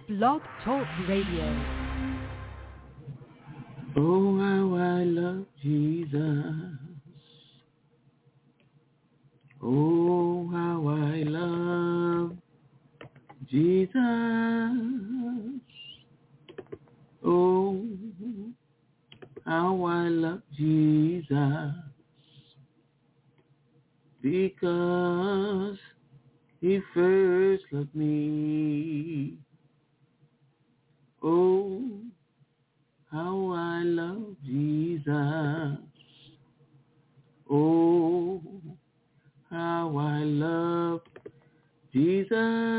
Blog Talk Radio. Oh, how I love Jesus. Oh, how I love Jesus. Oh, how I love Jesus. Because he first loved me. Oh, how I love Jesus. Oh, how I love Jesus.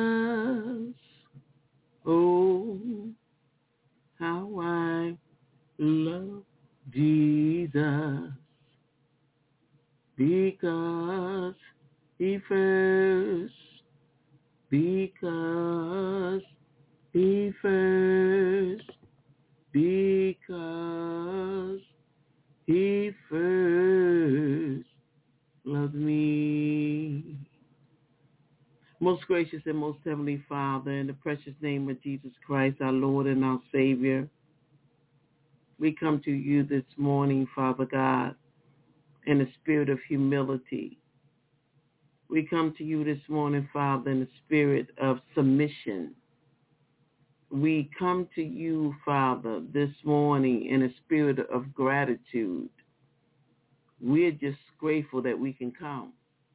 Oh, how I love Jesus. Because he first, because he first, because he first loved me. Most gracious and most heavenly Father, in the precious name of Jesus Christ, our Lord and our Savior, we come to you this morning, Father God, in a spirit of humility. We come to you this morning, Father, in a spirit of submission. We come to you, Father, this morning in a spirit of gratitude. We're just grateful that we can come.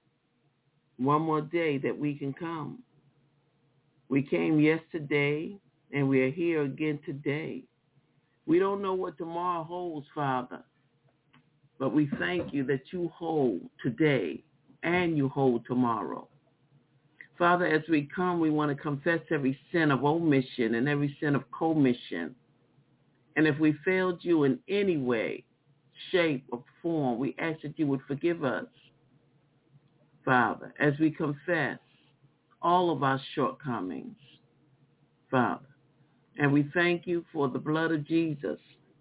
One more day that we can come. We came yesterday, and we are here again today. We don't know what tomorrow holds, Father, but we thank you that you hold today and you hold tomorrow. Father, as we come, we want to confess every sin of omission and every sin of commission. And if we failed you in any way, shape, or form, we ask that you would forgive us, Father, as we confess all of our shortcomings, Father. And we thank you for the blood of Jesus.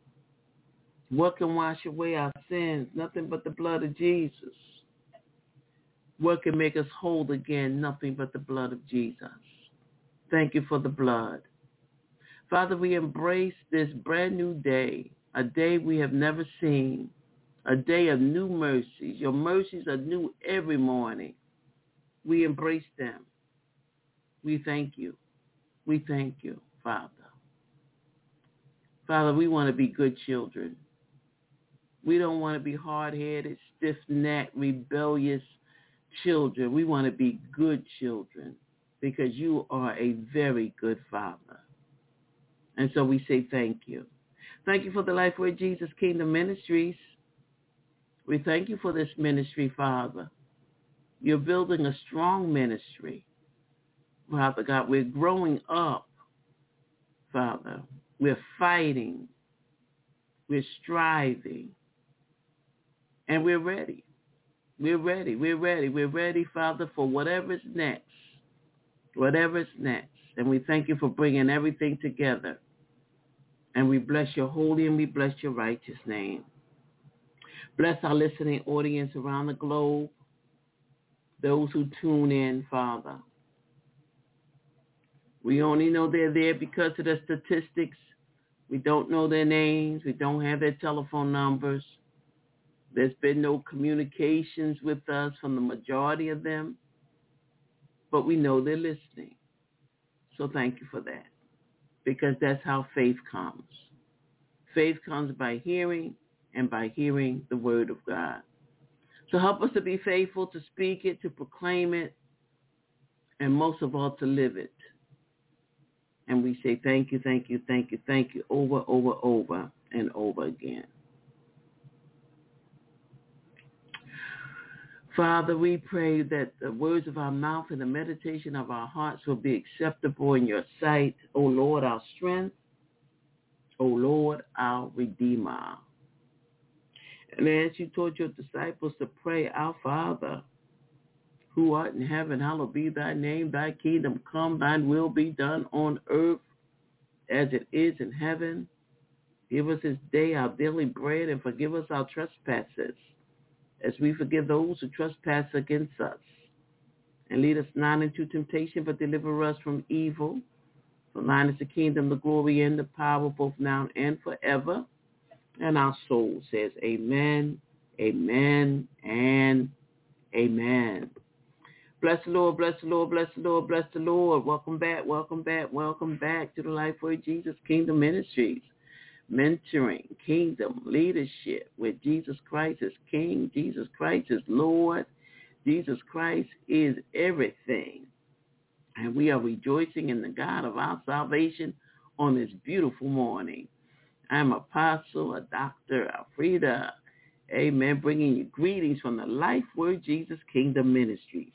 What can wash away our sins? Nothing but the blood of Jesus. What can make us whole again? Nothing but the blood of Jesus. Thank you for the blood. Father, we embrace this brand new day, a day we have never seen, a day of new mercies. Your mercies are new every morning. We embrace them. We thank you. We thank you, Father. Father, we want to be good children. We don't want to be hard-headed, stiff-necked, rebellious children. We want to be good children because you are a very good Father. And so we say thank you. Thank you for the Life Where Jesus Kingdom Ministries. We thank you for this ministry, Father. You're building a strong ministry. Father God, we're growing up, Father. We're fighting. We're striving. And we're ready. We're ready. We're ready. We're ready, Father, for whatever's next. Whatever's next. And we thank you for bringing everything together. And we bless your holy and we bless your righteous name. Bless our listening audience around the globe. Those who tune in, Father. We only know they're there because of the statistics. We don't know their names. We don't have their telephone numbers. There's been no communications with us from the majority of them. But we know they're listening. So thank you for that. Because that's how faith comes. Faith comes by hearing, and by hearing the word of God. So help us to be faithful, to speak it, to proclaim it, and most of all, to live it. And we say thank you, thank you, thank you, thank you, over and over again. Father, we pray that the words of our mouth and the meditation of our hearts will be acceptable in your sight, O Lord, our strength, O Lord, our Redeemer. And as you taught your disciples to pray, our Father, who art in heaven, hallowed be thy name, thy kingdom come, thine will be done on earth as it is in heaven. Give us this day our daily bread and forgive us our trespasses, as we forgive those who trespass against us. And lead us not into temptation, but deliver us from evil. For thine is the kingdom, the glory, and the power, both now and forever. And our soul says amen, amen, and amen. Bless the Lord, bless the Lord, bless the Lord, bless the Lord. Welcome back, welcome back, welcome back to the Lifeway Jesus Kingdom Ministries. Mentoring kingdom leadership with Jesus Christ is King, Jesus Christ is Lord, Jesus Christ is everything. And we are rejoicing in the God of our salvation on this beautiful morning. I'm Apostle, Dr. Alfreda, amen, bringing you greetings from the Life Word Jesus Kingdom Ministries.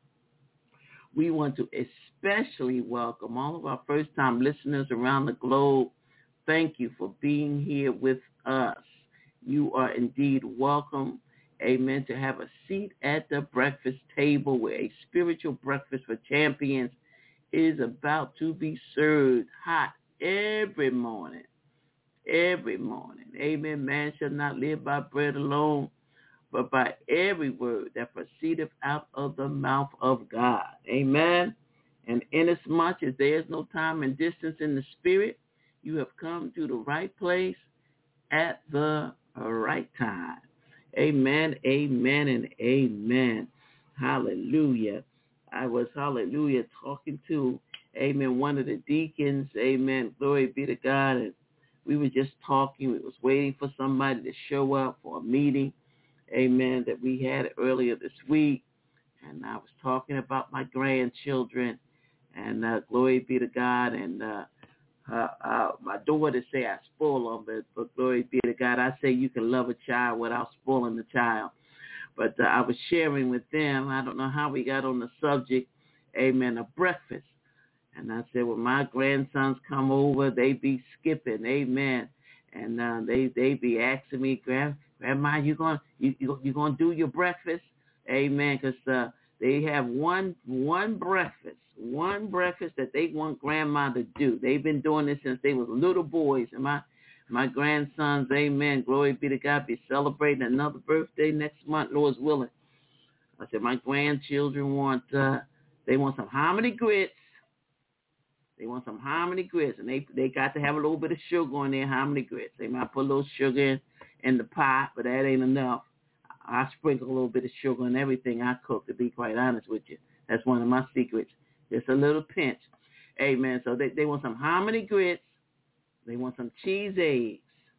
We want to especially welcome all of our first-time listeners around the globe. Thank you for being here with us. You are indeed welcome, amen, to have a seat at the breakfast table where a spiritual breakfast for champions is about to be served hot every morning. Every morning. Amen. Man shall not live by bread alone, but by every word that proceedeth out of the mouth of God. Amen. And inasmuch as there is no time and distance in the spirit, you have come to the right place at the right time. Amen, amen, and amen. Hallelujah. I was, talking to, amen, one of the deacons. Amen. Glory be to God. And we were just talking. We was waiting for somebody to show up for a meeting, amen, that we had earlier this week. And I was talking about my grandchildren. And glory be to God. And my daughter say I spoil them, but glory be to God. I say you can love a child without spoiling the child. But I was sharing with them. I don't know how we got on the subject, amen, of breakfast. And I said, when my grandsons come over, they be skipping, amen. And they be asking me, Grandma, you gonna do your breakfast, amen? Because they have one breakfast that they want Grandma to do. They've been doing this since they was little boys. And my grandsons, amen, glory be to God, be celebrating another birthday next month, Lord's willing. I said, my grandchildren want some hominy grits. They want some hominy grits, and they got to have a little bit of sugar in their hominy grits. They might put a little sugar in the pot, but that ain't enough. I sprinkle a little bit of sugar in everything I cook, to be quite honest with you. That's one of my secrets. Just a little pinch. Amen. So they want some hominy grits. They want some cheese eggs.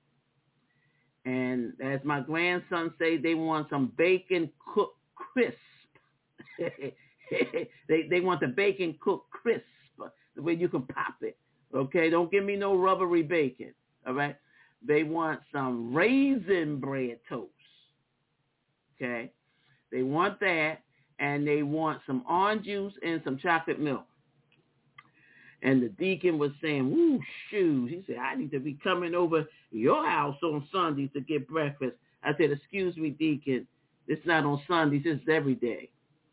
And as my grandson say, they want some bacon cooked crisp. they want the bacon cooked crisp, the way you can pop it. Okay? Don't give me no rubbery bacon. All right? They want some raisin bread toast. Okay? They want that, and they want some orange juice and some chocolate milk. And the deacon was saying, woo, shoes. He said, I need to be coming over your house on Sundays to get breakfast. I said, excuse me, deacon. This is not on Sundays. This is every day.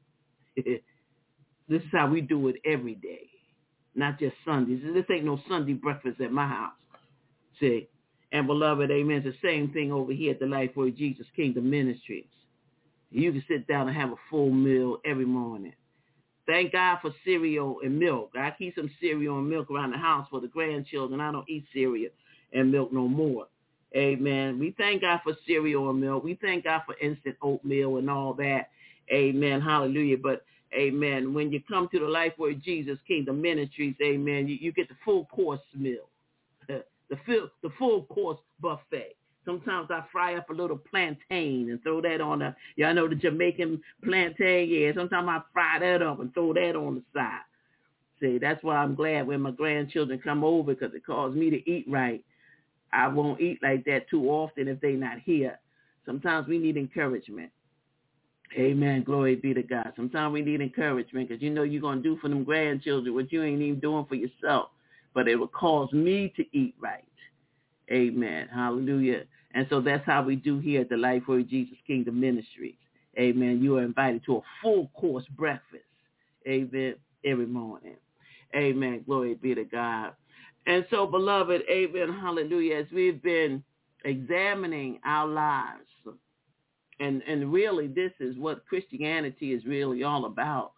This is how we do it every day, not just Sundays. This ain't no Sunday breakfast at my house. See? And beloved, amen, it's the same thing over here at the Lifeway Jesus Kingdom Ministries. You can sit down and have a full meal every morning. Thank God for cereal and milk. I keep some cereal and milk around the house for the grandchildren. I don't eat cereal and milk no more. Amen. We thank God for cereal and milk. We thank God for instant oatmeal and all that. Amen. Hallelujah. But, amen, when you come to the Lifeway Jesus Kingdom Ministries, amen, you get the full course meal, the full course buffet. Sometimes I fry up a little plantain and throw that on y'all know the Jamaican plantain? Yeah, sometimes I fry that up and throw that on the side. See, that's why I'm glad when my grandchildren come over, because it caused me to eat right. I won't eat like that too often if they're not here. Sometimes we need encouragement. Amen. Glory be to God. Sometimes we need encouragement because you're going to do for them grandchildren what you ain't even doing for yourself. But it will cause me to eat right. Amen. Hallelujah. And so that's how we do here at the Lifeway Jesus Kingdom Ministries. Amen. You are invited to a full course breakfast. Amen. Every morning. Amen. Glory be to God. And so, beloved, amen. Hallelujah. As we've been examining our lives, and really this is what Christianity is really all about.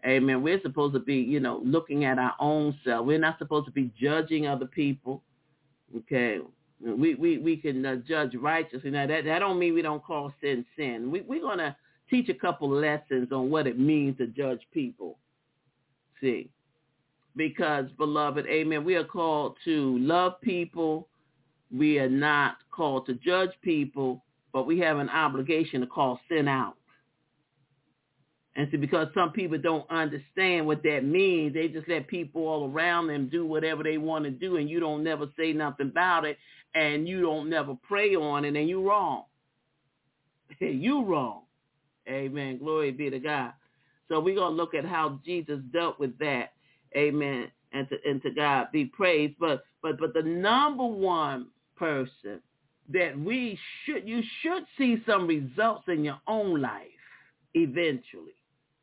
Amen. We're supposed to be, looking at our own self. We're not supposed to be judging other people. Okay. We can judge righteously. Now, that don't mean we don't call sin sin. We're going to teach a couple lessons on what it means to judge people. See? Because, beloved, amen, we are called to love people. We are not called to judge people, but we have an obligation to call sin out. And see, because some people don't understand what that means, they just let people all around them do whatever they want to do, and you don't never say nothing about it, and you don't never pray on it, and you wrong. You wrong. Amen. Glory be to God. So we're going to look at how Jesus dealt with that. Amen. And to God be praised. But the number one person that you should see some results in your own life eventually.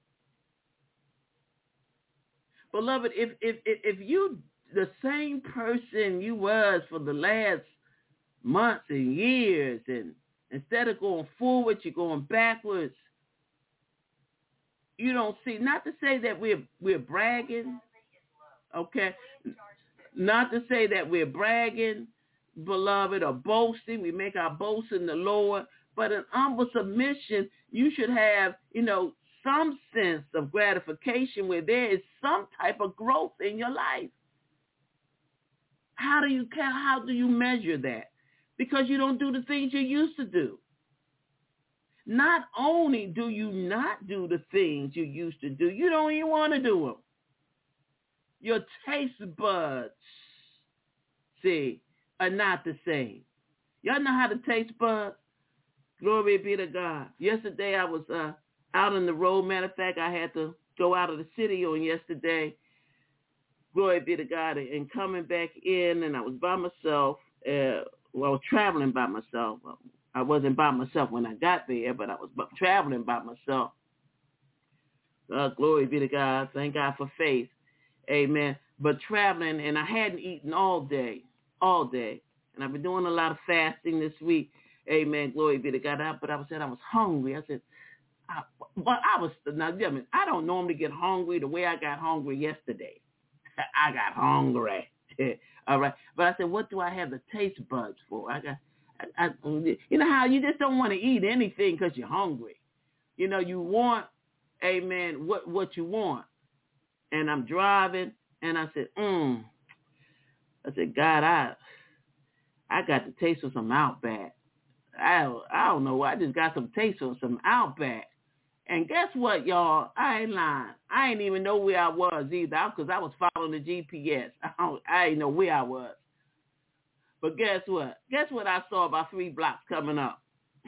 Beloved, if you the same person you was for the last months and years, and instead of going forward, you're going backwards, you don't see, not to say that we're bragging, okay? Not to say that we're bragging, beloved, or boasting. We make our boast in the Lord. But in humble submission, you should have, some sense of gratification where there is some type of growth in your life. How do you measure that? Because you don't do the things you used to do. Not only do you not do the things you used to do, you don't even want to do them. Your taste buds, are not the same. Y'all know how the taste buds? Glory be to God. Yesterday I was out on the road. Matter of fact, I had to go out of the city on yesterday. Glory be to God. And coming back in, and I was by myself. I was traveling by myself. I wasn't by myself when I got there, but I was traveling by myself. Glory be to God. Thank God for faith. Amen. But traveling, and I hadn't eaten all day. And I've been doing a lot of fasting this week. Amen. Glory be to God. But I said I was hungry. I said, I don't normally get hungry the way I got hungry yesterday. I got hungry. All right. But I said, what do I have the taste buds for? You know how you just don't want to eat anything because you're hungry. You want, amen, what you want. And I'm driving, and I said, God, I got the taste of some Outback. I don't know. I just got some taste of some Outback. And guess what, y'all? I ain't lying. I ain't even know where I was either, because I was following the GPS. I ain't know where I was. But guess what? Guess what I saw about 3 blocks coming up?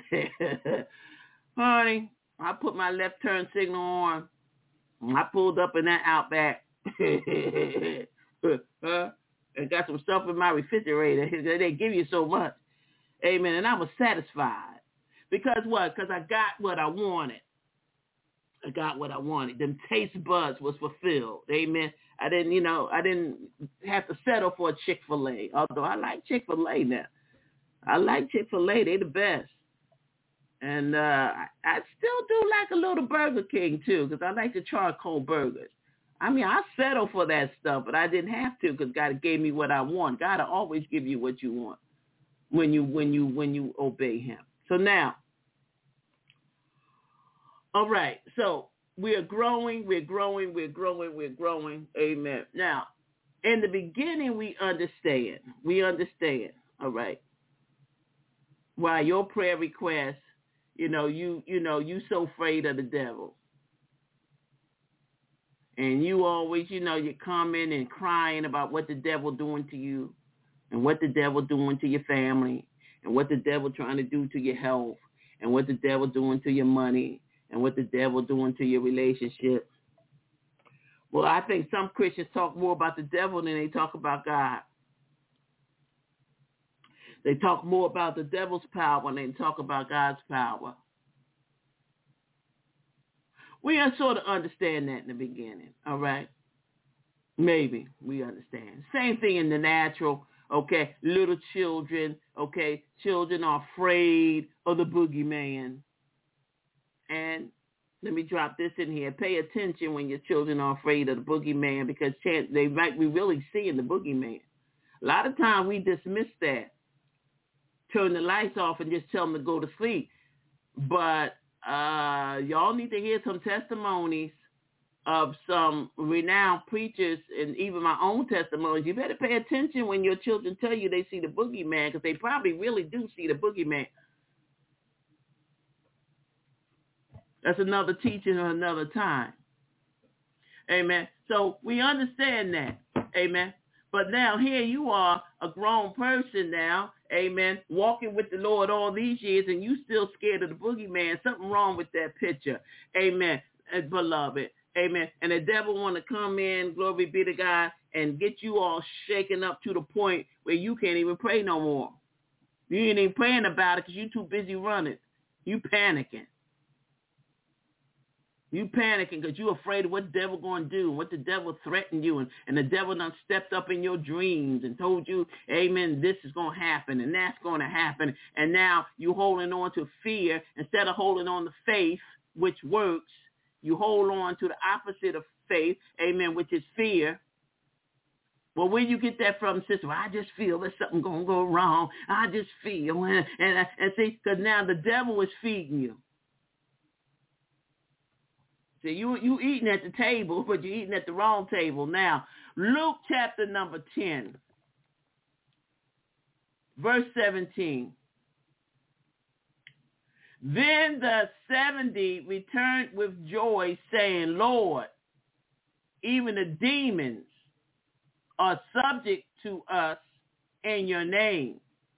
Honey, I put my left turn signal on. I pulled up in that Outback. And got some stuff in my refrigerator. They give you so much. Amen. And I was satisfied. Because what? Because I got what I wanted. Them taste buds was fulfilled. Amen. I didn't have to settle for a Chick-fil-A. Although I like Chick-fil-A now. I like Chick-fil-A. They the best. And I still do like a little Burger King too, because I like the charcoal burgers. I settle for that stuff, but I didn't have to because God gave me what I want. God will always give you what you want when you obey Him. So now, all right. So we are growing. Amen. Now, in the beginning, we understand. All right. Why your prayer request, you so afraid of the devil. And you always, you're coming and crying about what the devil doing to you and what the devil doing to your family and what the devil trying to do to your health and what the devil doing to your money and what the devil doing to your relationship. Well, I think some Christians talk more about the devil than they talk about God. They talk more about the devil's power than they talk about God's power. We sort of understand that in the beginning, all right? Maybe we understand. Same thing in the natural, okay? Little children, okay? Children are afraid of the boogeyman. And Let me drop this in here. Pay attention when your children are afraid of the boogeyman, because they might be really seeing the boogeyman. A lot of times we dismiss that, turn the lights off and just tell them to go to sleep. But y'all need to hear some testimonies of some renowned preachers, and even my own testimonies. You better pay attention when your children tell you they see the boogeyman, because they probably really do see the boogeyman. That's another teaching or another time. Amen. So we understand that. Amen. But now here you are, a grown person now, amen, walking with the Lord all these years, and you still scared of the boogeyman. Something wrong with that picture. Amen. Beloved. Amen. And the devil want to come in, glory be to God, and get you all shaken up to the point where you can't even pray no more. You ain't even praying about it because you're too busy running. You panicking. You panicking because you're afraid of what the devil going to do, and what the devil threatened you, and the devil done stepped up in your dreams and told you, amen, this is going to happen and that's going to happen. And now you holding on to fear instead of holding on to faith, which works. You hold on to the opposite of faith, amen, which is fear. Well, where you get that from, sister? Well, I just feel there's something going to go wrong. I just feel. And see, because now the devil is feeding you. See, you eating at the table, but you're eating at the wrong table. Now, Luke chapter number 10, verse 17. Then the 70 returned with joy, saying, Lord, even the demons are subject to us in your name.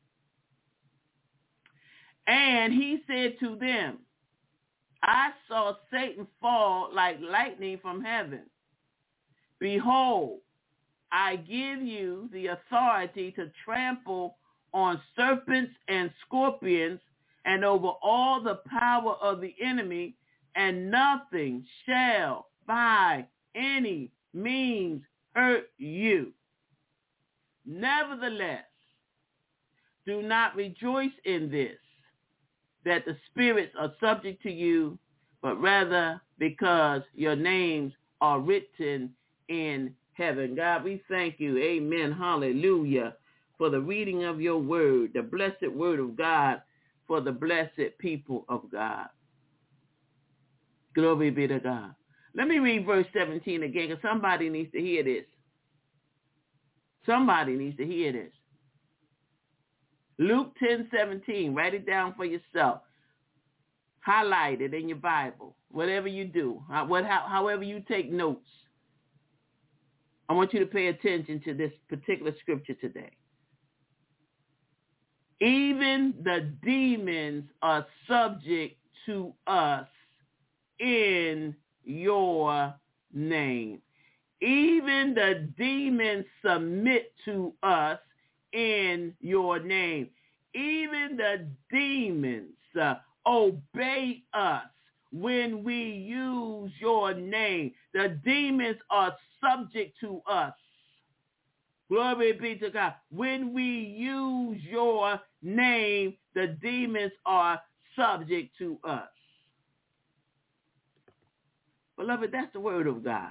And he said to them, I saw Satan fall like lightning from heaven. Behold, I give you the authority to trample on serpents and scorpions and over all the power of the enemy, and nothing shall by any means hurt you. Nevertheless, do not rejoice in this, that the spirits are subject to you, but rather because your names are written in heaven. God, we thank you, amen, hallelujah, for the reading of your word, the blessed word of God, for the blessed people of God. Glory be to God. Let me read verse 17 again, because somebody needs to hear this. Somebody needs to hear this. Luke 10:17. Write it down for yourself. Highlight it in your Bible. Whatever you do, however you take notes. I want you to pay attention to this particular scripture today. Even the demons are subject to us in your name. Even the demons submit to us in your name. Even the demons obey us when we use your name. The demons are subject to us. Glory be to God. When we use your name, the demons are subject to us. Beloved, that's the word of God.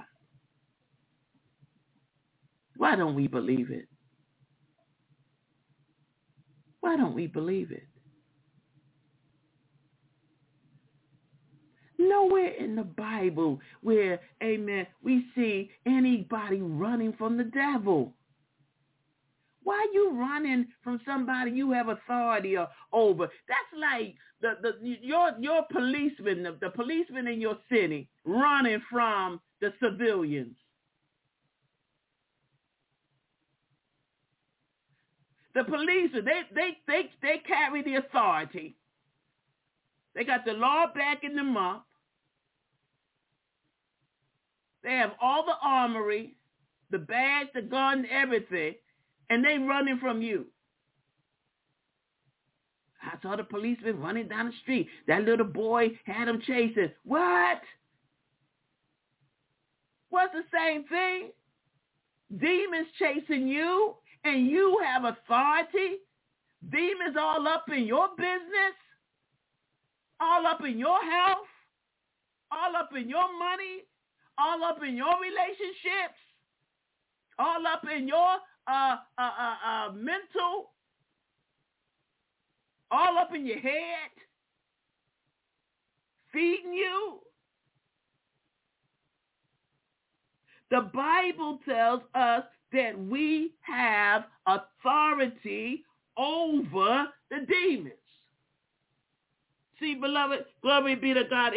Why don't we believe it? Why don't we believe it? Nowhere in the Bible where, amen, we see anybody running from the devil. Why are you running from somebody you have authority over? That's like your policeman, the policeman in your city running from the civilians. The police, they carry the authority. They got the law backing them up. They have all the armory, the badge, the gun, everything, and they running from you. I saw the policeman running down the street. That little boy had him chasing. What? What's the same thing? Demons chasing you, and you have authority? Demons all up in your business? All up in your health? all up in your money, all up in your relationships, all up in your mental, all up in your head, feeding you. The Bible tells us that we have authority over the demons. See, beloved, glory be to God.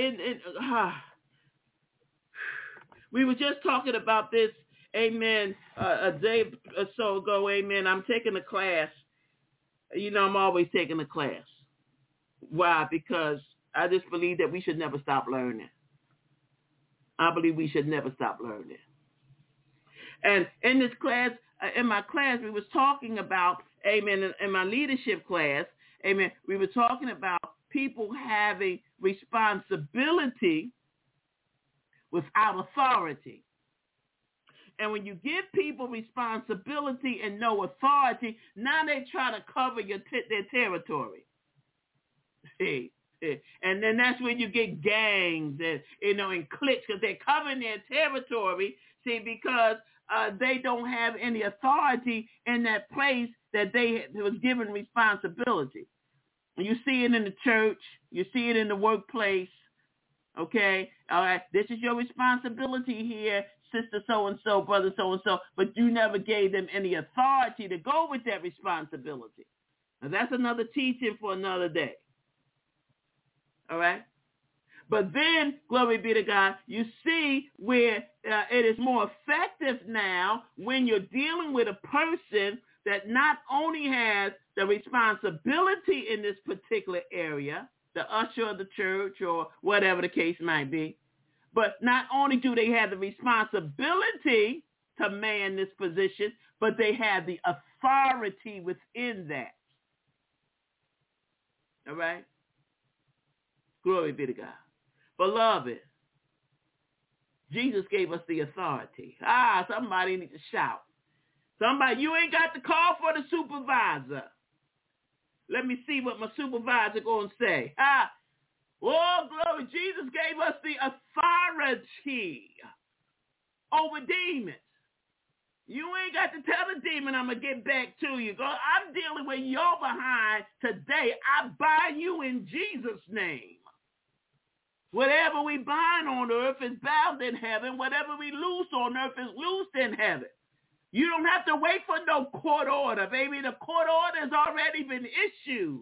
We were just talking about this, amen, a day or so ago, amen. I'm taking a class. You know, I'm always taking a class. Why? Because I just believe that we should never stop learning. I believe we should never stop learning. And in this class, in my class, we was talking about, amen, in my leadership class, amen, we were talking about people having responsibility without authority. And when you give people responsibility and no authority, now they try to cover their territory. See? And then that's when you get gangs and, and cliques, because they're covering their territory, see, because they don't have any authority in that place that they was given responsibility. And you see it in the church. You see it in the workplace. Okay? All right. This is your responsibility here, sister so-and-so, brother so-and-so, but you never gave them any authority to go with that responsibility. Now, that's another teaching for another day. All right? But then, glory be to God, you see where it is more effective now when you're dealing with a person that not only has the responsibility in this particular area, the usher of the church or whatever the case might be, but not only do they have the responsibility to man this position, but they have the authority within that. All right? Glory be to God. Beloved, Jesus gave us the authority. Somebody needs to shout. Somebody, you ain't got to call for the supervisor. Let me see what my supervisor going to say. Oh, glory. Jesus gave us the authority over demons. You ain't got to tell the demon I'm going to get back to you. I'm dealing with your behind today. I bind you in Jesus' name. Whatever we bind on earth is bound in heaven. Whatever we loose on earth is loosed in heaven. You don't have to wait for no court order, baby. The court order has already been issued.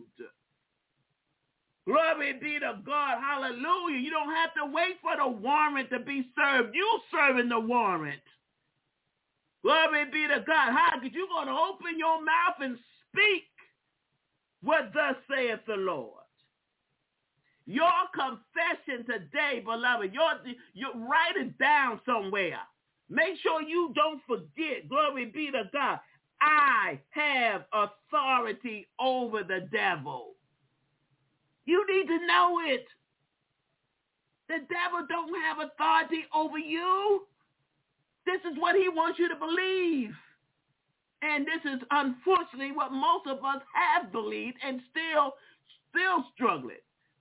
Glory be to God. Hallelujah. You don't have to wait for the warrant to be served. You serving the warrant. Glory be to God. How? Because you're going to open your mouth and speak what thus saith the Lord. Your confession today, beloved, you write it down somewhere. Make sure you don't forget, glory be to God, I have authority over the devil. You need to know it. The devil don't have authority over you. This is what he wants you to believe. And this is unfortunately what most of us have believed and still struggling.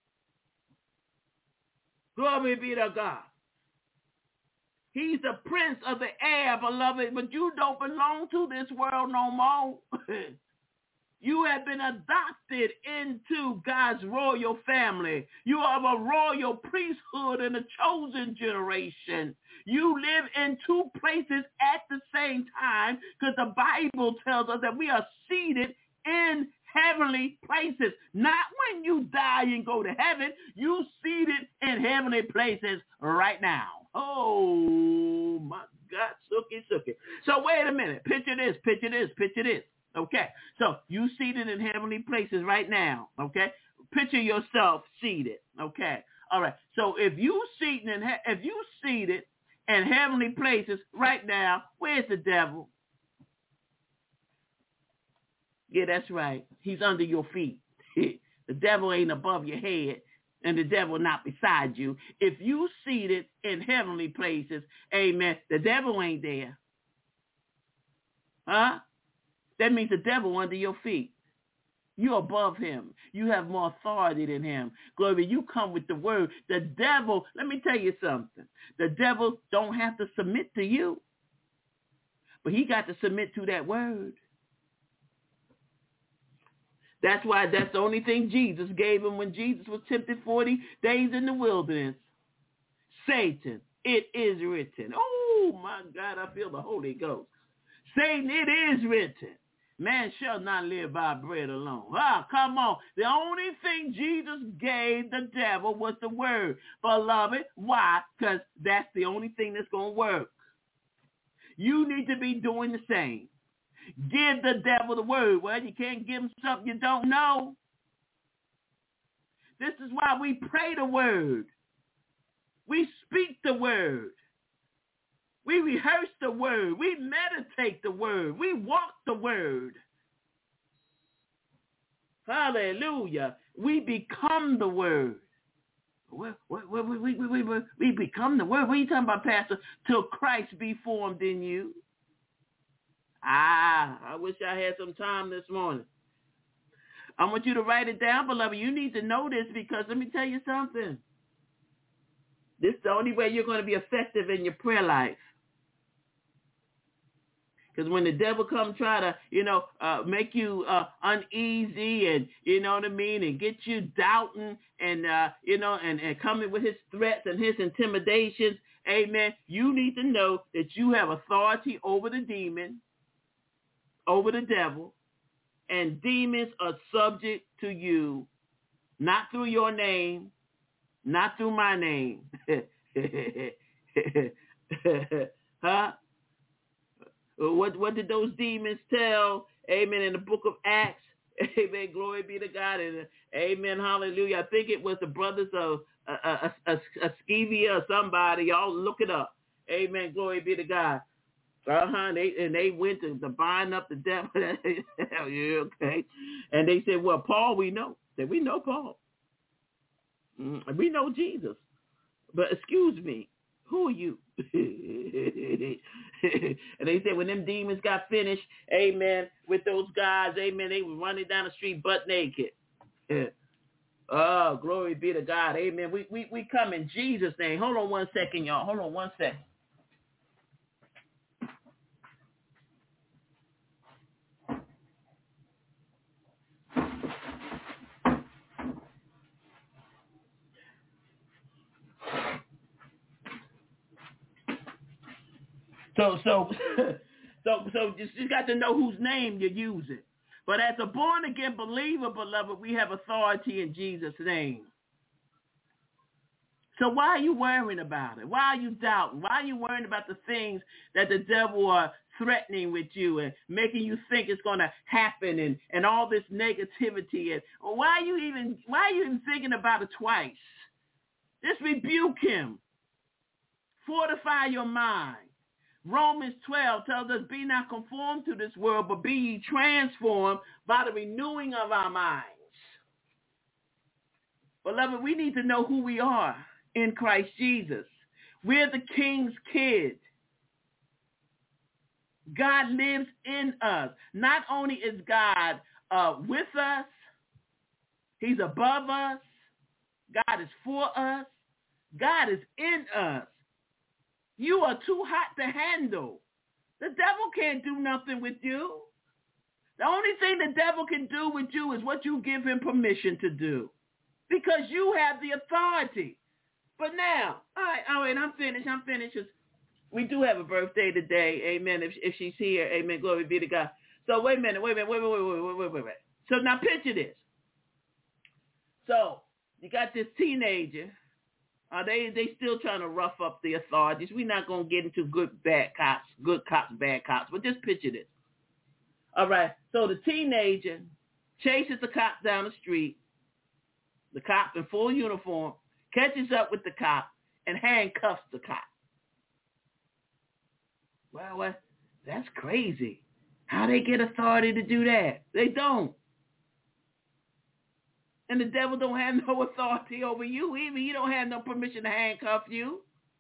Glory be to God. He's the prince of the air, beloved, but you don't belong to this world no more. You have been adopted into God's royal family. You are a royal priesthood and a chosen generation. You live in two places at the same time because the Bible tells us that we are seated in heavenly places. Not when you die and go to heaven. You seated in heavenly places right now. Oh, my God. Sookie. So wait a minute. Picture this. Okay. So you seated in heavenly places right now. Okay. Picture yourself seated. Okay. All right. So if you seated in heavenly places right now, where's the devil? Yeah, that's right. He's under your feet. The devil ain't above your head, and the devil not beside you. If you seated in heavenly places, amen, the devil ain't there. Huh? That means the devil under your feet. You're above him. You have more authority than him. Glory, you come with the word. The devil, let me tell you something. The devil don't have to submit to you, but he got to submit to that word. That's why that's the only thing Jesus gave him when Jesus was tempted 40 days in the wilderness. Satan, it is written. Oh, my God, I feel the Holy Ghost. Satan, it is written. Man shall not live by bread alone. Come on. The only thing Jesus gave the devil was the word. Beloved, why? Because that's the only thing that's going to work. You need to be doing the same. Give the devil the word. Well, you can't give him something you don't know. This is why we pray the word. We speak the word. We rehearse the word. We meditate the word. We walk the word. Hallelujah. We become the word. We become the word. What are you talking about, Pastor? Till Christ be formed in you. I wish I had some time this morning. I want you to write it down, beloved. You need to know this because let me tell you something. This is the only way you're going to be effective in your prayer life. Because when the devil comes try to, make you uneasy and, you know what I mean, and get you doubting and, and coming with his threats and his intimidations, amen, you need to know that you have authority over the demon, over the devil, and demons are subject to you, not through your name, not through my name. Huh? What did those demons tell? Amen. In the book of Acts. Amen. Glory be to God. And amen. Hallelujah. I think it was the brothers of Scevia or somebody. Y'all look it up. Amen. Glory be to God. They went to bind up the devil. Yeah, okay. And they said, well, Paul, we know. That we know Paul. We know Jesus. But excuse me, who are you? And they said when them demons got finished, amen, with those guys, amen, they were running down the street butt naked. Oh, glory be to God. Amen. We come in Jesus' name. Hold on one second, y'all. Hold on one second. So you got to know whose name you're using. But as a born-again believer, beloved, we have authority in Jesus' name. So why are you worrying about it? Why are you doubting? Why are you worrying about the things that the devil are threatening with you and making you think it's going to happen and all this negativity? And why are you even thinking about it twice? Just rebuke him. Fortify your mind. Romans 12 tells us, be not conformed to this world, but be ye transformed by the renewing of our minds. Beloved, we need to know who we are in Christ Jesus. We're the King's kid. God lives in us. Not only is God with us, he's above us. God is for us. God is in us. You are too hot to handle. The devil can't do nothing with you. The only thing the devil can do with you is what you give him permission to do, because you have the authority. But now, all right, I'm finished. We do have a birthday today, amen, if she's here, amen, glory be to God. So wait a minute. So now picture this. So you got this teenager. They still trying to rough up the authorities. We're not going to get into good cops, bad cops, but just picture this. All right, so the teenager chases the cop down the street. The cop in full uniform catches up with the cop and handcuffs the cop. Well, that's crazy. How they get authority to do that? They don't. And the devil don't have no authority over you either. He don't have no permission to handcuff you.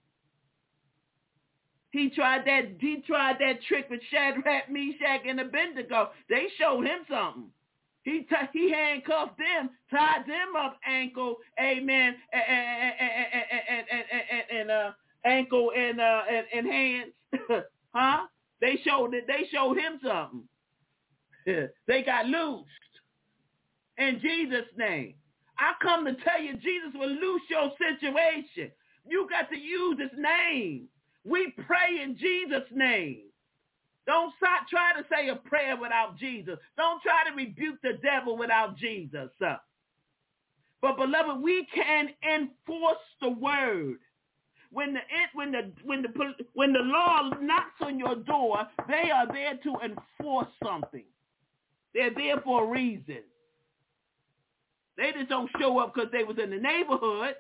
He tried that trick with Shadrach, Meshach, and Abednego. They showed him something. He handcuffed them, tied them up ankle, amen, and ankle and hands, huh? They showed him something. They got loosed in Jesus' name. I come to tell you, Jesus will loose your situation. You got to use his name. We pray in Jesus' name. Don't try to say a prayer without Jesus. Don't try to rebuke the devil without Jesus. But beloved, we can enforce the word. When the law knocks on your door, they are there to enforce something. They're there for a reason. They just don't show up because they was in the neighborhood.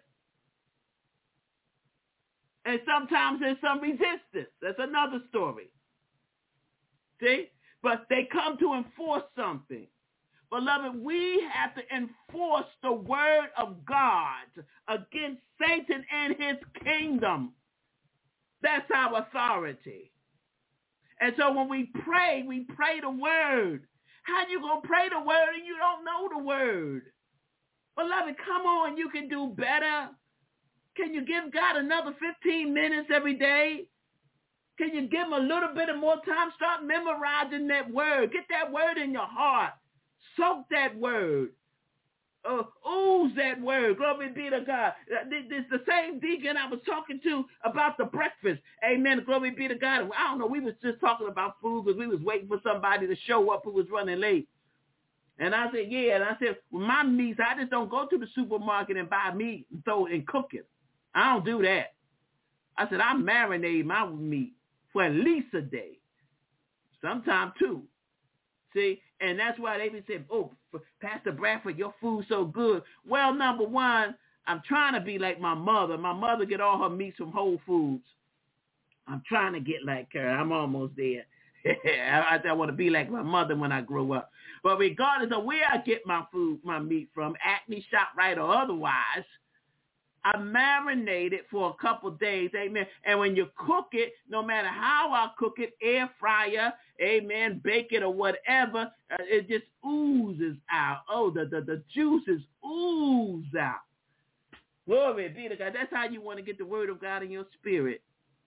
And sometimes there's some resistance. That's another story. See? But they come to enforce something. Beloved, we have to enforce the word of God against Satan and his kingdom. That's our authority. And so when we pray the word. How you going to pray the word and you don't know the word? Beloved, come on, you can do better. Can you give God another 15 minutes every day? Can you give him a little bit of more time? Start memorizing that word. Get that word in your heart. Soak that word. Ooze that word. Glory be to God. This the same deacon I was talking to about the breakfast. Amen. Glory be to God. I don't know. We was just talking about food because we was waiting for somebody to show up who was running late. And I said, yeah. And I said, well, my meats, I just don't go to the supermarket and buy meat and throw it and cook it. I don't do that. I said, I marinate my meat for at least a day. Sometimes two. See? And that's why they be saying, oh, Pastor Bradford, your food's so good. Well, number one, I'm trying to be like my mother. My mother get all her meats from Whole Foods. I'm trying to get like her. I'm almost there. I want to be like my mother when I grow up. But regardless of where I get my meat from, Acme, ShopRite, or otherwise, I marinate it for a couple days, amen. And when you cook it, no matter how I cook it, air fryer, amen, bake it or whatever, it just oozes out. Oh, the juices ooze out. Glory be to God. That's how you want to get the word of God in your spirit.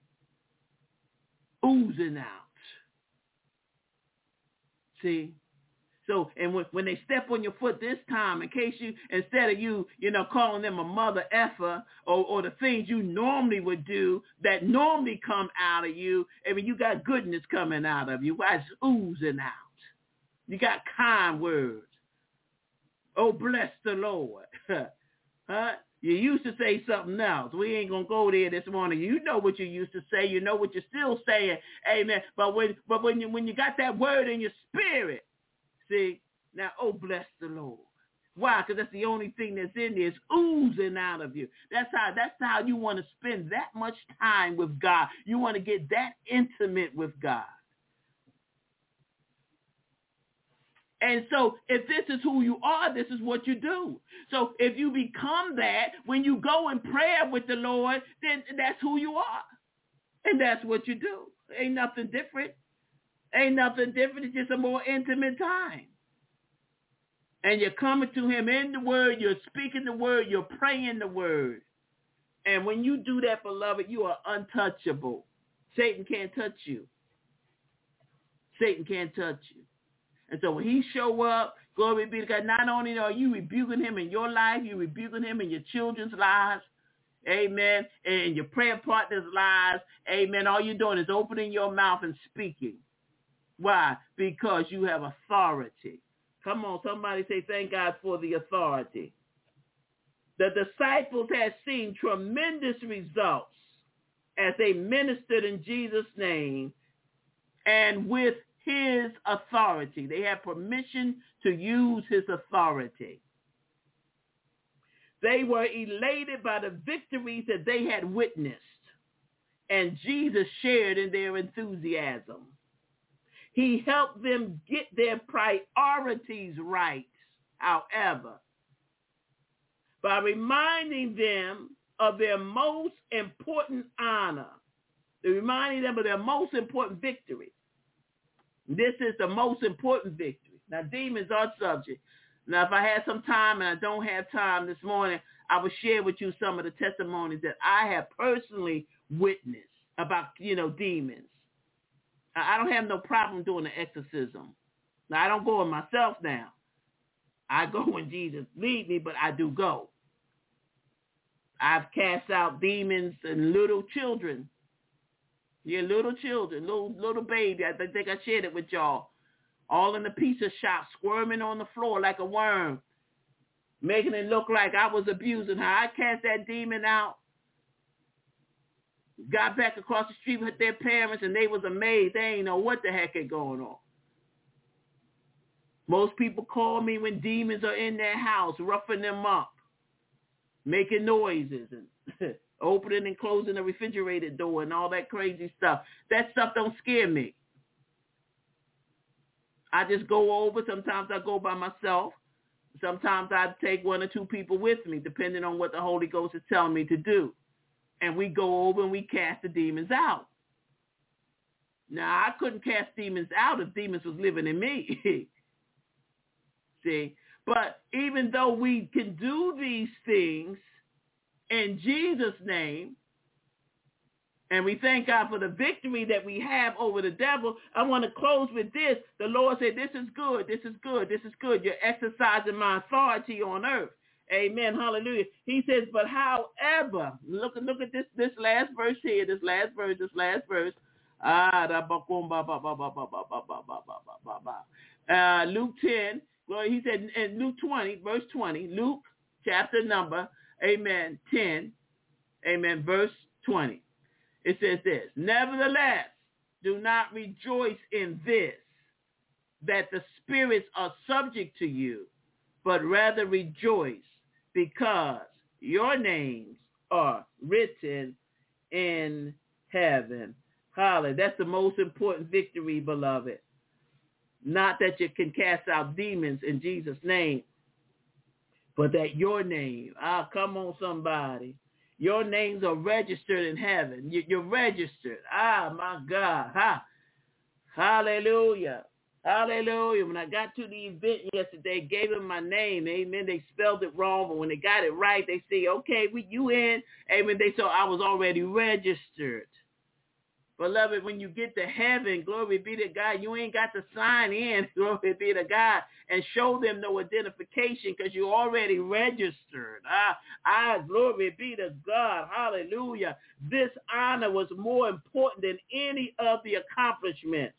Oozing out. See? So, and when they step on your foot this time, in case instead of you calling them a mother effer or the things you normally would do that normally come out of you, I mean, you got goodness coming out of you. Why it's oozing out. You got kind words. Oh, bless the Lord. Huh? You used to say something else. We ain't going to go there this morning. You know what you used to say. You know what you're still saying. Amen. But when you got that word in your spirit, see, now, oh, bless the Lord. Why? Because that's the only thing that's in there. It's oozing out of you. That's how you want to spend that much time with God. You want to get that intimate with God. And so if this is who you are, this is what you do. So if you become that, when you go in prayer with the Lord, then that's who you are. And that's what you do. Ain't nothing different. Ain't nothing different. It's just a more intimate time. And you're coming to him in the word. You're speaking the word. You're praying the word. And when you do that, beloved, you are untouchable. Satan can't touch you. Satan can't touch you. And so when he show up, glory be to God, not only are you rebuking him in your life, you're rebuking him in your children's lives. Amen. And your prayer partner's lives. Amen. All you're doing is opening your mouth and speaking. Why? Because you have authority. Come on, somebody say thank God for the authority. The disciples had seen tremendous results as they ministered in Jesus' name and with his authority. They had permission to use his authority. They were elated by the victories that they had witnessed, and Jesus shared in their enthusiasm. He helped them get their priorities right, however, by reminding them of their most important honor, reminding them of their most important victory. This is the most important victory. Now, demons are subject. Now, if I had some time and I don't have time this morning, I will share with you some of the testimonies that I have personally witnessed about, demons. I don't have no problem doing an exorcism. Now, I don't go in myself now. I go when Jesus leads me, but I do go. I've cast out demons and little children. Yeah, little children, little baby. I think I shared it with y'all. All in the pizza shop, squirming on the floor like a worm, making it look like I was abusing her. I cast that demon out. Got back across the street with their parents, and they was amazed. They ain't know what the heck is going on. Most people call me when demons are in their house, roughing them up, making noises, and opening and closing the refrigerator door and all that crazy stuff. That stuff don't scare me. I just go over. Sometimes I go by myself. Sometimes I take one or two people with me, depending on what the Holy Ghost is telling me to do. And we go over and we cast the demons out. Now, I couldn't cast demons out if demons was living in me. See? But even though we can do these things in Jesus' name, and we thank God for the victory that we have over the devil, I want to close with this. The Lord said, this is good, this is good, this is good. You're exercising my authority on earth. Amen. Hallelujah. He says, but however, look at this last verse here, this last verse. Luke 10, he said in Luke 20, verse 20, Luke chapter number, amen, 10, amen, verse 20. It says this, nevertheless, do not rejoice in this, that the spirits are subject to you, but rather rejoice because your names are written in heaven. Hallelujah. That's the most important victory, beloved. Not that you can cast out demons in Jesus' name, but that your name, come on somebody, your names are registered in heaven. You're registered. My God. Hallelujah. Hallelujah. When I got to the event yesterday, gave them my name. Amen. They spelled it wrong, but when they got it right, they say, okay, you in. Amen. They saw I was already registered. Beloved, when you get to heaven, glory be to God, you ain't got to sign in, glory be to God, and show them no identification because you're already registered. Glory be to God. Hallelujah. This honor was more important than any of the accomplishments,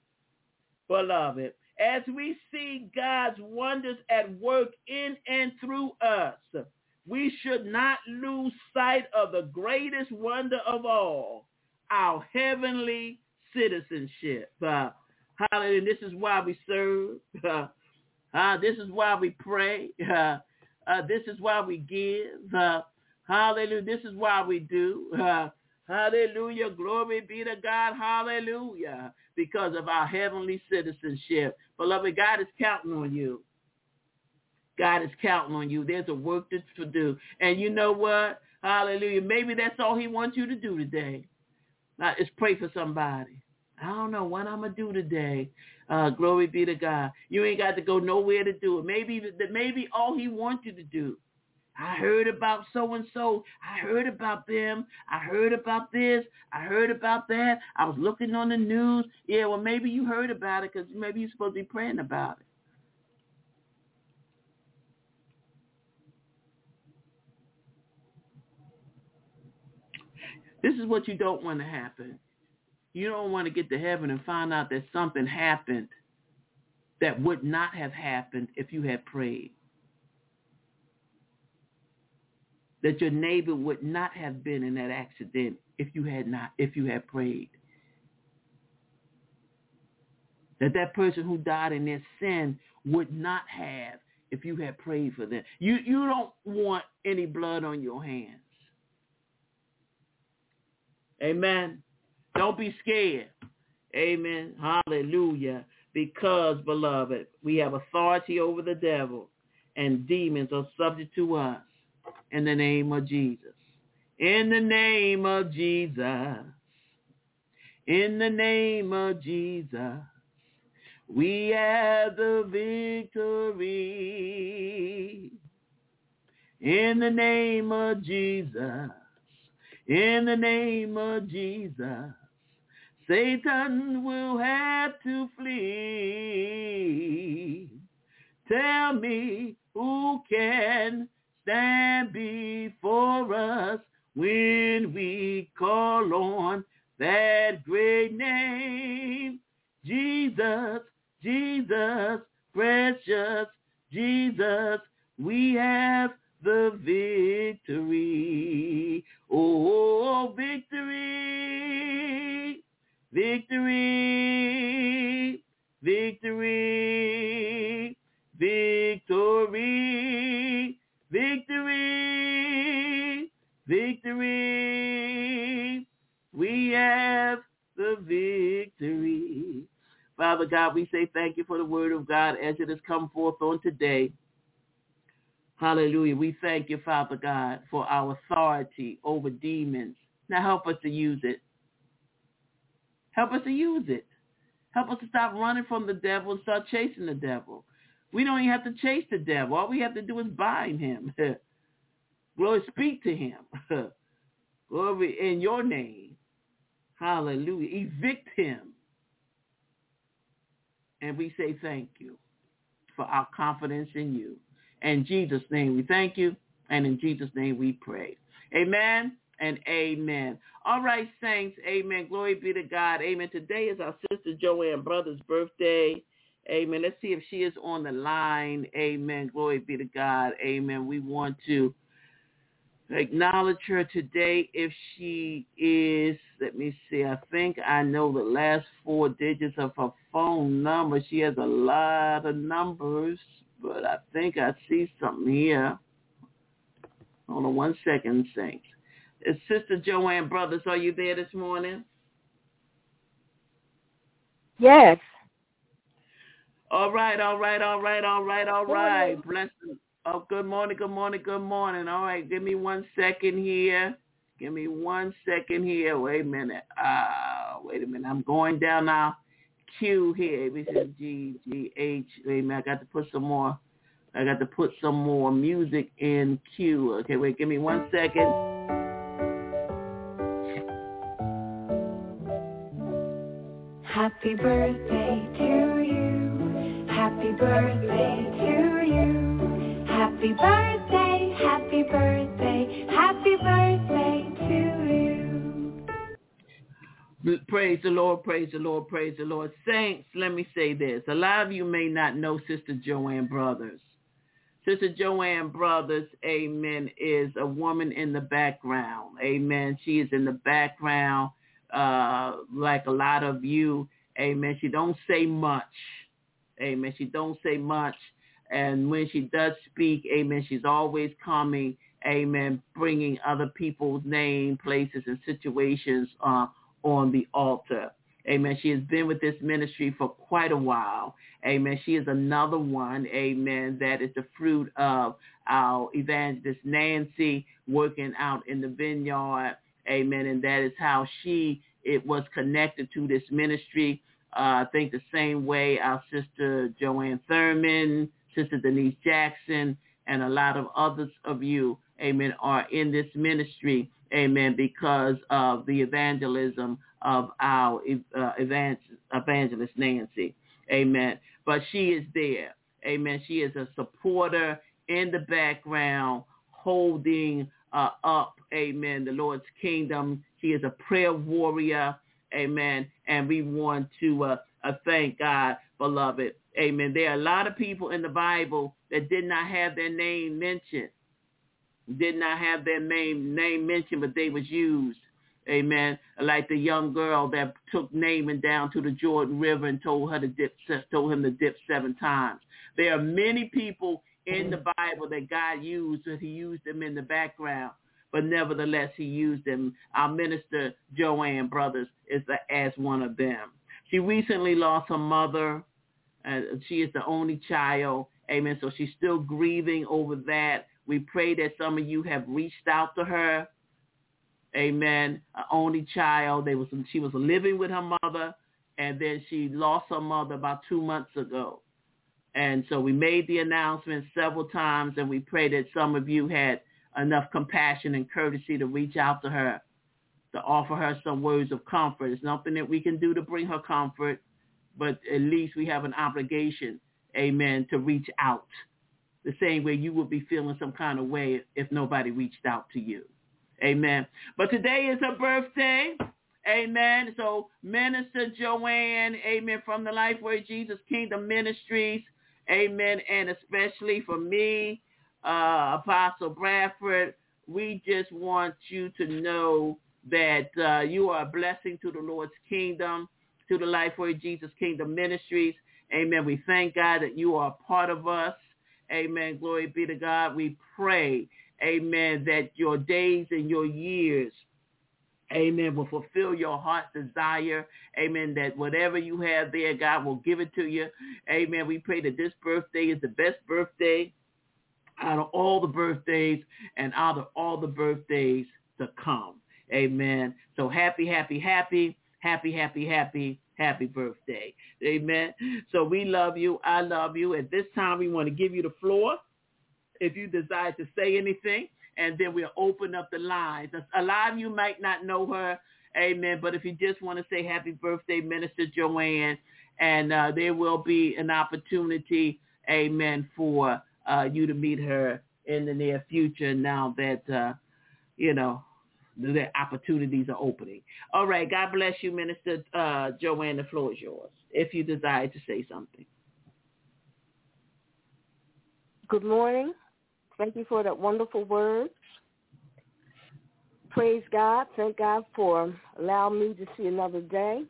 beloved. As we see God's wonders at work in and through us, we should not lose sight of the greatest wonder of all, our heavenly citizenship. Hallelujah. This is why we serve. This is why we pray. This is why we give. Hallelujah. This is why we do. Hallelujah. Glory be to God. Hallelujah. Because of our heavenly citizenship. Beloved, God is counting on you. God is counting on you. There's a work to do. And you know what? Hallelujah. Maybe that's all he wants you to do today. Now, just pray for somebody. I don't know what I'm going to do today. Glory be to God. You ain't got to go nowhere to do it. Maybe all he wants you to do. I heard about so-and-so. I heard about them. I heard about this. I heard about that. I was looking on the news. Yeah, well, maybe you heard about it because maybe you're supposed to be praying about it. This is what you don't want to happen. You don't want to get to heaven and find out that something happened that would not have happened if you had prayed. That your neighbor would not have been in that accident if you had prayed. That person who died in their sin would not have if you had prayed for them. You don't want any blood on your hands. Amen. Don't be scared. Amen. Hallelujah. Because, beloved, we have authority over the devil, and demons are subject to us in the name of Jesus. In the name of Jesus. In the name of Jesus. We have the victory. In the name of Jesus. In the name of Jesus. Satan will have to flee. Tell me who can stand before us when we call on that great name. Jesus, Jesus, precious Jesus, we have the victory. Oh, victory, victory, victory, victory, victory, victory. We have the victory. Father God, we say thank you for the word of God as it has come forth on today. Hallelujah. We thank you, Father God, for our authority over demons. Now help us to use it. Help us to use it. Help us to stop running from the devil and start chasing the devil. We don't even have to chase the devil. All we have to do is bind him. Glory, speak to him. Glory, in your name. Hallelujah. Evict him. And we say thank you for our confidence in you. In Jesus' name we thank you, and in Jesus' name we pray. Amen and amen. All right, saints, amen. Glory be to God. Amen. Today is our sister Joanne Brothers' birthday. Amen. Let's see if she is on the line. Amen. Glory be to God. Amen. We want to acknowledge her today if she is. Let me see. I think I know the last 4 digits of her phone number. She has a lot of numbers, but I think I see something here. Hold on 1 second, saints. It's Sister Joanne Brothers. Are you there this morning? Yes. All right. Bless them. Oh, good morning. All right, give me 1 second here. Wait a minute. I'm going down our queue here. This is GGH. Wait a minute. I got to put some more music in queue. Okay, wait. Give me 1 second. Happy birthday to you. Happy birthday to you. Happy birthday, happy birthday, happy birthday to you. Praise the Lord. Saints, let me say this. A lot of you may not know Sister Joanne Brothers. Sister Joanne Brothers, amen, is a woman in the background. Amen. She is in the background like a lot of you. Amen. She don't say much. Amen. She don't say much. And when she does speak, amen, she's always coming, amen, bringing other people's name, places, and situations on the altar. Amen. She has been with this ministry for quite a while. Amen. She is another one, amen, that is the fruit of our evangelist Nancy working out in the vineyard. Amen. And that is how it was connected to this ministry. I think the same way our sister Joanne Thurman, Sister Denise Jackson, and a lot of others of you, amen, are in this ministry, amen, because of the evangelism of our evangelist Nancy, amen. But she is there, amen. She is a supporter in the background, holding up, amen, the Lord's kingdom. She is a prayer warrior, amen, and we want to thank God, beloved. Amen. There are a lot of people in the Bible that did not have their name mentioned. But they was used. Amen. Like the young girl that took Naaman down to the Jordan River and told him to dip 7 times. There are many people in the Bible that God used, but he used them in the background. But nevertheless, he used them. Our minister, Joanne Brothers, is as one of them. She recently lost her mother. She is the only child. Amen. So she's still grieving over that. We pray that some of you have reached out to her. Amen. An only child. She was living with her mother. and then she lost her mother about 2 months ago. And so we made the announcement several times, and we pray that some of you had enough compassion and courtesy to reach out to her, to offer her some words of comfort. It's nothing that we can do to bring her comfort, but at least we have an obligation, amen, to reach out the same way you would be feeling some kind of way if nobody reached out to you. Amen. But today is her birthday. Amen. So Minister Joanne, amen, from the Lifeway Jesus Kingdom Ministries, amen, and especially for me, Apostle Bradford, we just want you to know that you are a blessing to the Lord's kingdom, to the Lifeway Jesus Kingdom Ministries. Amen. We thank God that you are a part of us. Amen. Glory be to God. We pray, amen, that your days and your years, amen, will fulfill your heart's desire. Amen, that whatever you have there, God will give it to you. Amen. We pray that this birthday is the best birthday out of all the birthdays and out of all the birthdays to come. Amen. So happy birthday. Amen. So we love you. I love you. At this time, we want to give you the floor if you desire to say anything, and then we'll open up the lines. A lot of you might not know her, amen, but if you just want to say happy birthday, Minister Joanne, and there will be an opportunity, amen, for you to meet her in the near future now that, the opportunities are opening. All right. God bless you, Minister Joanne. The floor is yours if you desire to say something. Good morning. Thank you for that wonderful word. Praise God. Thank God for allowing me to see another day.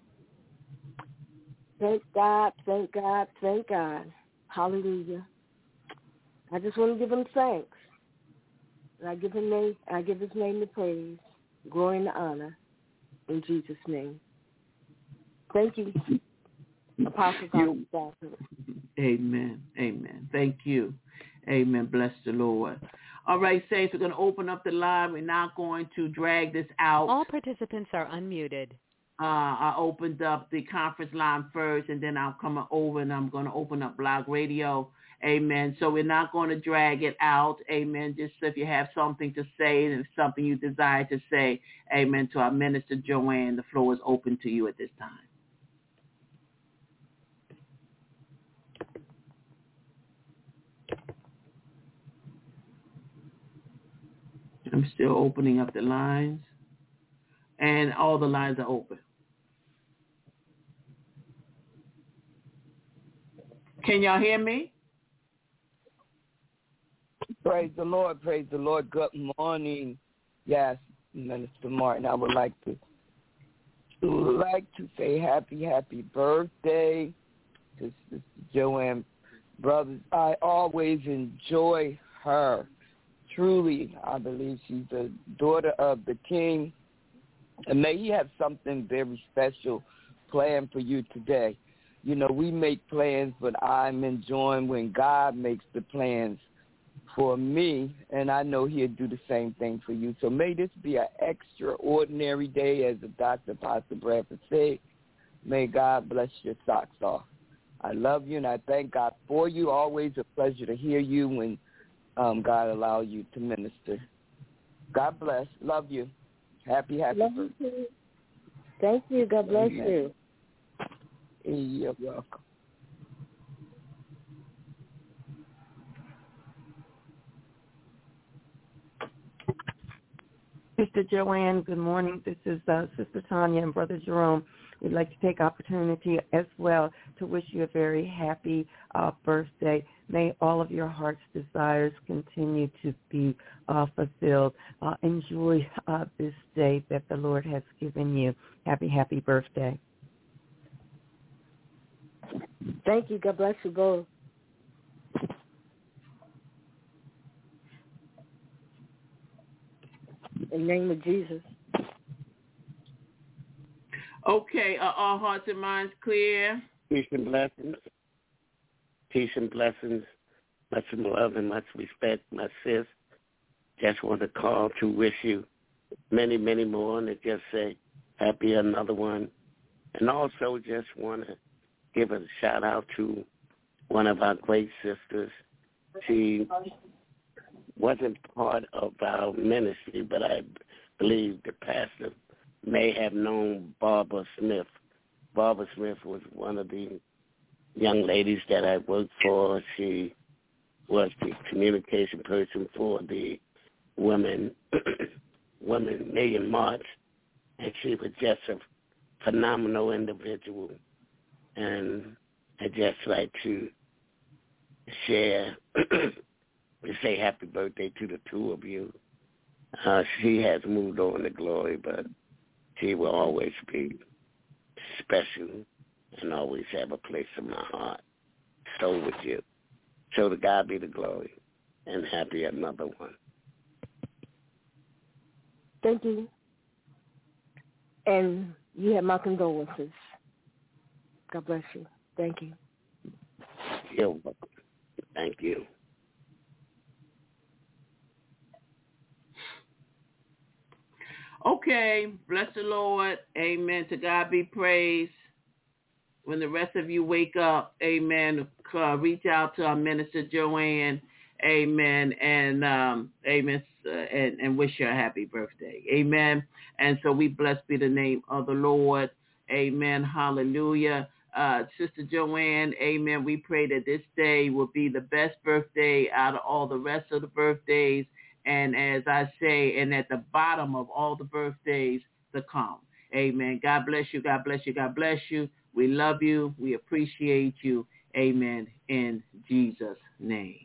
Thank God, thank God, thank God. Hallelujah. I just want to give him thanks. And I give his name the praise, glory and honor in Jesus' name. Thank you, Apostle Dr. Stafford. Amen. Amen. Thank you. Amen. Bless the Lord. All right, saints, we're going to open up the line. We're not going to drag this out. All participants are unmuted. I opened up the conference line first, and then I'll come over and I'm going to open up Blog Radio. Amen. So we're not going to drag it out. Amen. Just if you have something to say and something you desire to say, amen, to our Minister Joanne, the floor is open to you at this time. I'm still opening up the lines, and all the lines are open. Can y'all hear me? Praise the Lord, praise the Lord. Good morning. Yes, Minister Martin, I would like to say happy birthday to Sister Joanne Brothers. I always enjoy her. Truly, I believe she's the daughter of the King, and may he have something very special planned for you today. You know, we make plans, but I'm enjoying when God makes the plans for me, and I know he'll do the same thing for you. So may this be an extraordinary day, as the Dr. Apostle Bradford said. May God bless your socks off. I love you, and I thank God for you. Always a pleasure to hear you when God allow you to minister. God bless. Love you. Happy Love birthday. you too. Thank you. God bless you. You're welcome. Sister Joanne, good morning. This is Sister Tanya and Brother Jerome. We'd like to take opportunity as well to wish you a very happy birthday. May all of your heart's desires continue to be fulfilled. Enjoy this day that the Lord has given you. Happy birthday. Thank you. God bless you both. In the name of Jesus. Okay, are all hearts and minds clear? Peace and blessings. Peace and blessings. Much love and much respect, my sis. Just want to call to wish you many, many more, and to just say happy another one. And also just want to give a shout-out to one of our great sisters. She wasn't part of our ministry, but I believe the pastor may have known Barbara Smith. Barbara Smith was one of the young ladies that I worked for. She was the communication person for the Women Million March, and she was just a phenomenal individual. And I'd just like to share, say happy birthday to the two of you. She has moved on to glory, but she will always be special and always have a place in my heart. So with you. So to God be the glory, and happy another one. Thank you. And you have my condolences. God bless you. Thank you. You're welcome. Thank you. Okay, bless the Lord. Amen. To God be praised. When the rest of you wake up, amen, reach out to our minister Joanne, amen, and amen, and wish her a happy birthday, amen. And so we bless be the name of the Lord, amen, hallelujah. Sister Joanne, amen, we pray that this day will be the best birthday out of all the rest of the birthdays, and as I say, and at the bottom of all the birthdays to come, amen. God bless you, God bless you, God bless you. We love you. We appreciate you. Amen. In Jesus' name.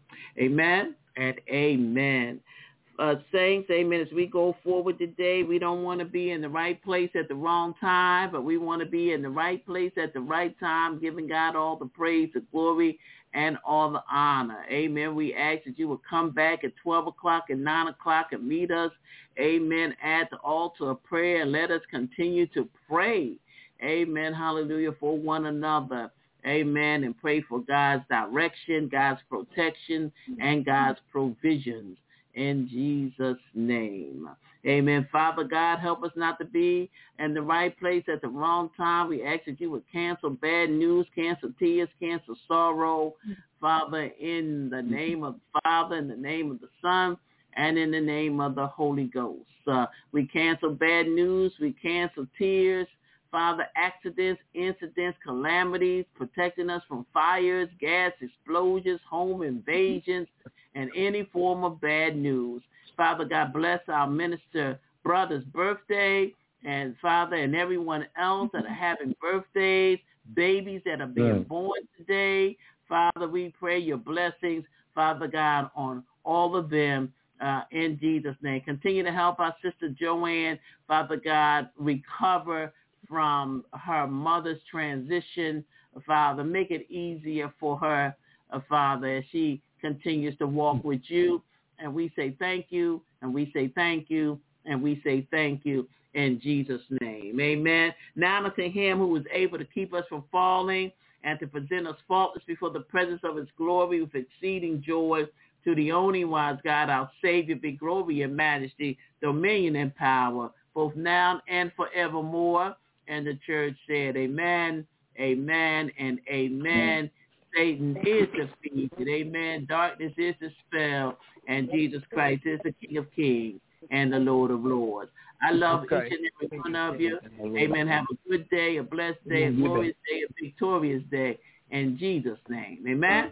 Amen and amen. Saints, amen. As we go forward today, we don't want to be in the right place at the wrong time, but we want to be in the right place at the right time, giving God all the praise, the glory, and all the honor. Amen. We ask that you will come back at 12 o'clock and 9 o'clock and meet us, amen, at the altar of prayer, and let us continue to pray. Amen. Hallelujah. For one another. Amen. And pray for God's direction, God's protection, and God's provisions in Jesus' name. Amen. Father God, help us not to be in the right place at the wrong time. We ask that you would cancel bad news, cancel tears, cancel sorrow. Father, in the name of the Father, in the name of the Son, and in the name of the Holy Ghost. We cancel bad news. We cancel tears. Father, accidents, incidents, calamities, protecting us from fires, gas explosions, home invasions, and any form of bad news. Father God, bless our minister brother's birthday, and Father, and everyone else that are having birthdays, babies that are being born today. Father, we pray your blessings, Father God, on all of them. In Jesus' name. Continue to help our sister Joanne, Father God, recover from her mother's transition, Father. Make it easier for her, Father, as she continues to walk with you. And we say thank you, and we say thank you, and we say thank you in Jesus' name. Amen. Now unto him who is able to keep us from falling and to present us faultless before the presence of his glory with exceeding joy, to the only wise God, our Savior, be glory and majesty, dominion and power, both now and forevermore. And the church said, amen, amen, and amen. Satan is defeated. Amen. Darkness is dispelled. And Jesus Christ is the King of kings and the Lord of lords. I love each and every one of you. Amen. Have a good day, a blessed day, a glorious day, a victorious day. In Jesus' name. Amen.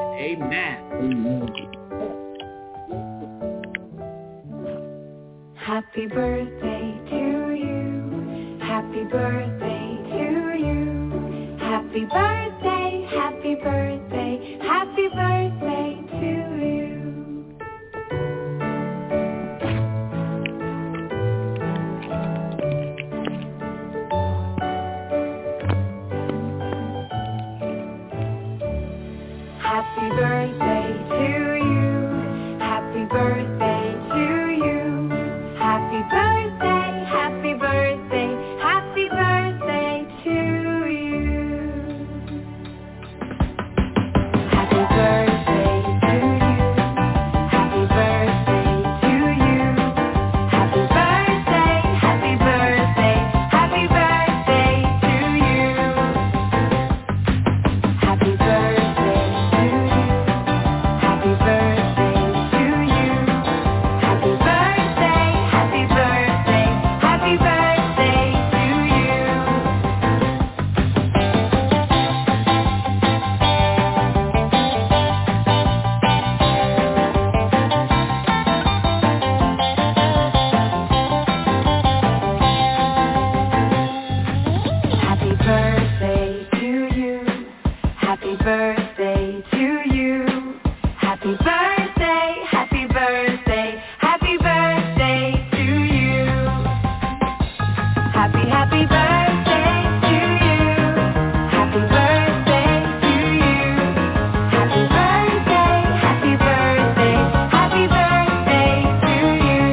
Amen. Happy birthday to you. Happy birthday to you. Happy birthday, happy birthday, happy birthday to you. Happy birthday to you. Happy birthday to you. Happy birthday, happy birthday, happy birthday to you. Happy birthday to you. Happy birthday to you. Happy birthday, happy birthday, happy birthday to you. Happy birthday to you. Happy birthday, happy birthday, happy birthday to you. Happy, happy birthday to you. Happy birthday to you. Happy birthday, happy birthday, happy birthday to you.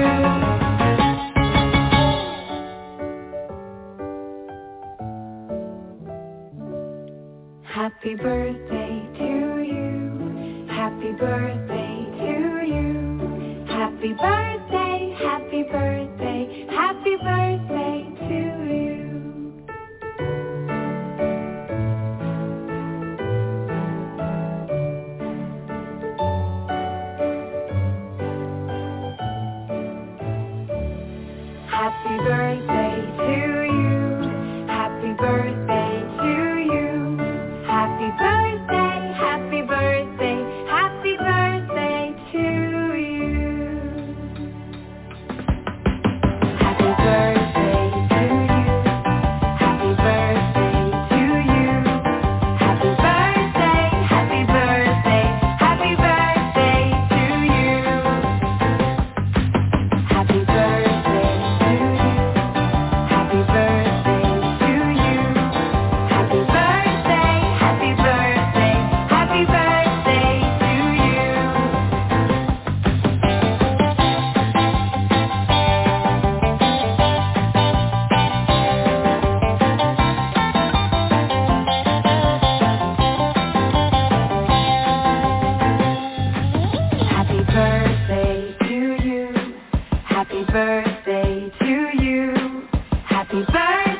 Happy birthday to you. Happy birthday to you. Happy birthday, happy birthday, happy birthday to you. Happy birthday to you. Happy birthday to you. Happy birthday, happy birthday, happy birthday to you. Happy birthday to you. Happy birthday to you. Happy birthday, happy birthday, happy birthday to you. Happy birthday to you. Happy birthday to you. Happy birthday, happy birthday, happy birthday to you. Happy birthday to you. Happy birthday to you. Happy birthday.